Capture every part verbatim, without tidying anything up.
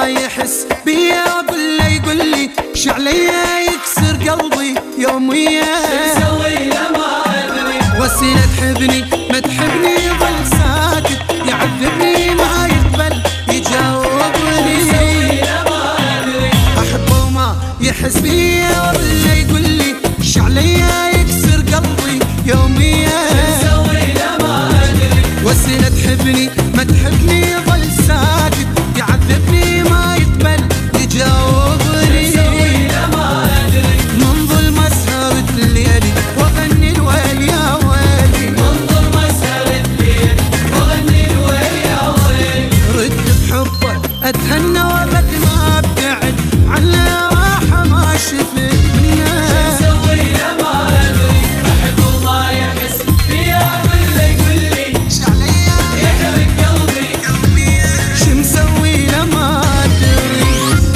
ما يحس بيا اقول له يقول لي شعليه يكسر قلبي يوميا. شو نسوي له ما ادري، وسيلة تحبني ما تحبني يظل ساكت يعذبني ما يقبل يجاوبني. شو نسوي له ما ادري، احبه وما يحس بيا اقول له يقول لي شعليه يكسر قلبي يوميا. شو نسوي له ما ادري، وسيلة تحبني ما تحبني يظل ساكت يعذبني ما يقبل يجاوبني. نسوي له ما ادري، من ظلم اسهرت الليالي واغني الويل يا ويلي. منظر مسهر الليل واغني الويل يا ويل. رد بحبه اتهنى وابد ما ابتعد عنه راحه ما شفت منه. نسوي له ما ادري، احب وما يحس بيا اقول له يقول لي شعليه يحرق قلبي. شو مسوي له ما ادري.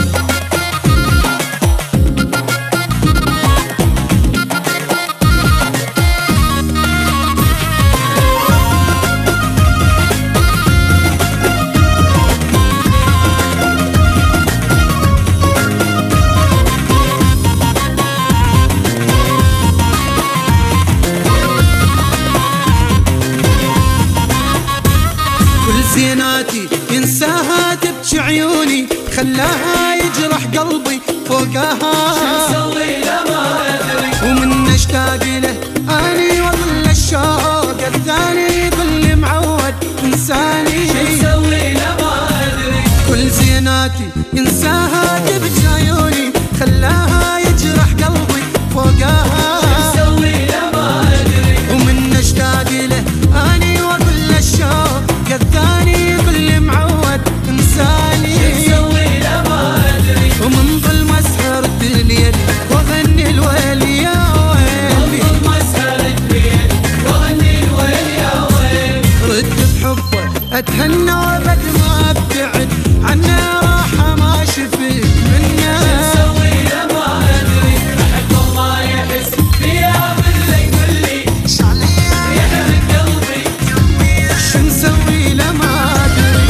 كل زيناتي ينساها تبكي عيوني خلاها يجرح قلبي فوقها. نسوي له ما ادري، ومن اشتاق له اني واظل الشوق الثاني كل معود انساني. نسوي له ما ادري، كل زيناتي ينساها تبكي عيوني خلاها يجرح قلبي فوقها. نسوي له ما ادري، ومن اشتاق له اني واقول الشوق الثاني كل معود انساني. نسوي له ما ادري، ومن ظلم اسهرت الليل واغني الويل يا ويلي. منظر مسهر الليل واغني الويل يا ويل. رد بحبه اتهنى وابد ما ابتعد عنه راحه ما شفت منه. نسوي له ما ادري، احب وما يحس بيا اقول له يقول لي شعليه يحرق قلبي. شو نسوي له ما ادري.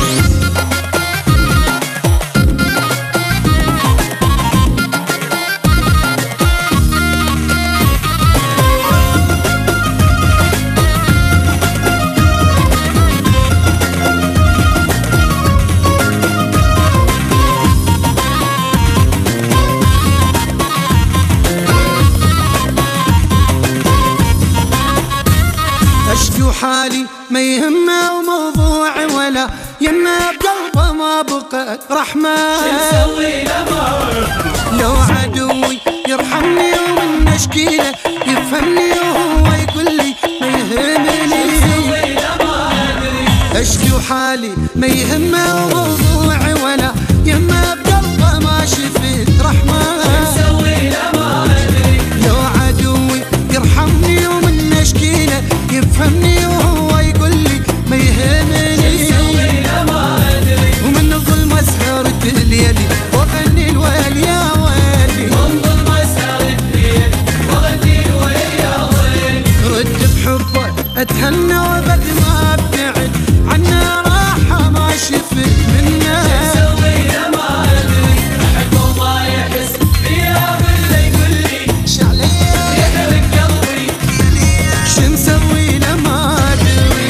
اشكو حالي ما يهمه وموضوعي ولا يمه بقلبه ما بقت رحمه. نسوي له ما ادري، لو عدوي يرحمني ومن اشكيله يفهمني وهو يقول لي ما يهمني. نسوي له ما ادري، اشكو حالي ما يهمه وموضوعي ولا يمه بقلبه ما شفت رحمه. نسوي له ما ادري، لو عدوي يرحمني ومن اشكيله يفهمني وهو يقول لي ما يهمني. نسوي له ما ادري، ومن الظلم اسهرت الليالي واغني الويل يا ويلي. منظر مسهر الليل واغني الويل يا ويل. رد بحبه اتهنى وابد ما ابتعد عنه راحه ما شفت منه. نسوي له ما ادري، احب وما يحس بيا اقول له يقول لي شعليه يحرق قلبي. شو نسوي له ما ادري.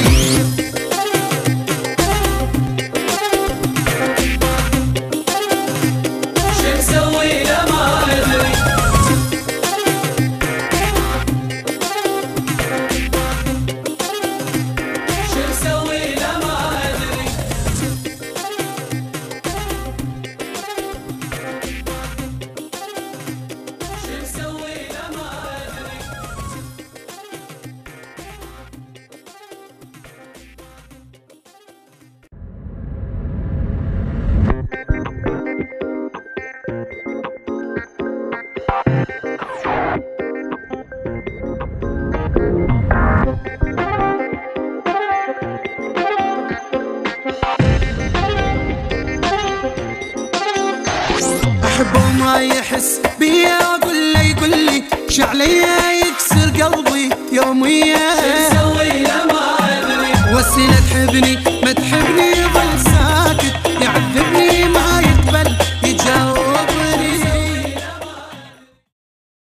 شو نسوي له ما ادري، شو نسوي له ما ادري، شو نسوي له ما ادري. احبه وما يحس بيا اقول له يقول لي شعليه يكسر قلبي يوميا.